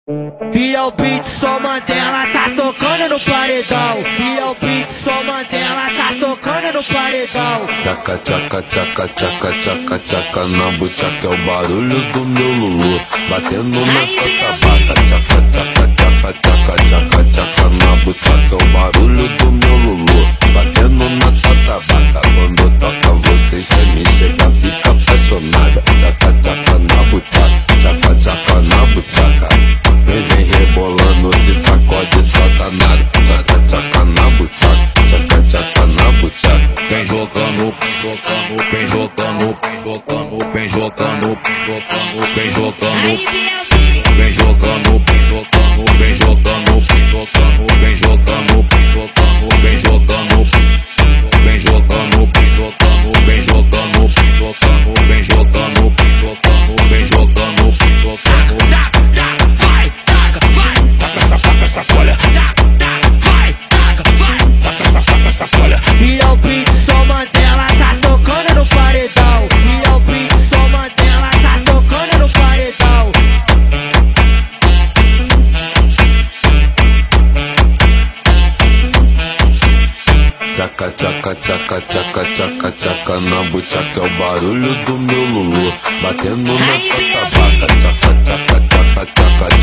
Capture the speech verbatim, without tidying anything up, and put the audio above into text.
E é o beat, só Mandela tá tocando no paredão. E é o beat, só Mandela tá tocando no paredão. Tchaca, tchaca, tchaca, tchaca, tchaca, tchaca na buchaca é o barulho do meu Lulu batendo na tua tabaca. Tchaca, tchaca, tchaca, tchaca, tchaca, tchaca na buchaca é o barulho do meu Lulu batendo na tua tabaca. Quando toca você geme, chega, fica apaixonada. Tchaca, tchaca na buchaca, tchaca, tchaca na buchaca. Vem, vem rebolando, se sacode, solta nada. Tchaca, tchaca na buchaca, tchaca, tchaca na buchaca. Vem jogando, jogando, vem jogando, jogando, vem jogando, jogando, vem jogando, vem jogando, vem jogando, vem jogando, vem jogando, vem jogando, vem jogando, vem jogando, vem jogando, vem jogando, vem jogando, vem jogando, vem jogando, jogando. Vai, taca, vai, taca essa, taca essa colha. Vai, taca, vai, taca essa, taca essa colha. E é o beat, só Mandela tá tocando no paredão. E é o beat, só Mandela tá tocando no paredão. Tchaca, tchaca, tchaca, tchaca, tchaca, tchaca na buchaca é o barulho do meu Lulu batendo na tua tabaca. Tchaca, tchaca, tchaca, tchaca,